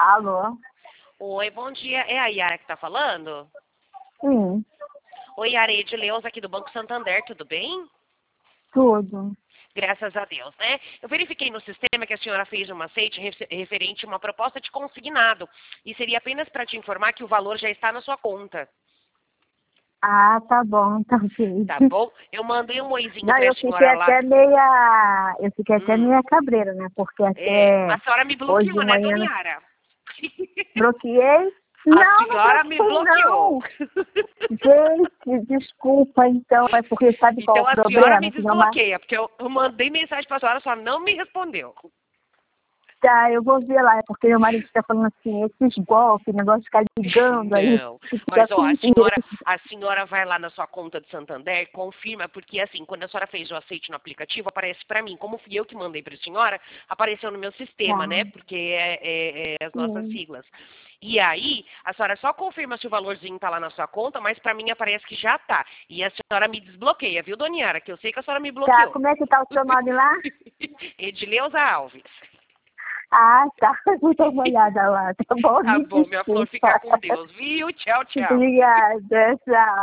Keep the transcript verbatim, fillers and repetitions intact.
Alô? Oi, bom dia. É a Yara que tá falando? Sim, Oi, Yara, é Edileuza aqui do Banco Santander, tudo bem? tudo. Graças a Deus, né? Eu verifiquei no sistema que a senhora fez um aceite ref- referente a uma proposta de consignado. E seria apenas para te informar que o valor já está na sua conta. Ah, tá bom, tá ok. Tá bom? Eu mandei um oizinho Não, para eu a fiquei senhora lá. até meia. Eu fiquei até Hum, meia cabreira, né? Porque é, até a senhora me hoje de bloqueou, né, manhã dona não- Yara? bloqueei. A Não, não senhora me bloqueei, bloqueou. não. Gente, desculpa, então. É porque sabe qual é Então o a senhora me problema? Que não ma- desbloqueia, porque eu eu mandei mensagem para a senhora, a senhora não me respondeu. Tá, eu vou ver lá. É porque meu marido está falando assim, esses golpes, negócio de ficar ligando aí. Não, Que fica mas ó, com a medo. senhora, a senhora vai lá na sua conta de Santander, confirma, porque assim, quando a senhora fez o aceite no aplicativo, aparece para mim, como fui eu que mandei para a senhora, apareceu no meu sistema, Tá, né? Porque é, é- é as nossas sim. siglas. E aí, a senhora só confirma se o valorzinho tá lá na sua conta, mas para mim aparece que já tá. E a senhora me desbloqueia, viu, Doniara? Que eu sei que a senhora me Tá, bloqueou. como é que tá o seu nome lá? Edileuza Alves. Ah, tá. Vou dar uma olhada lá, tá bom? Tá Me bom, minha flor, fica desculpa. com Deus, viu? Tchau, tchau. Obrigada, tchau.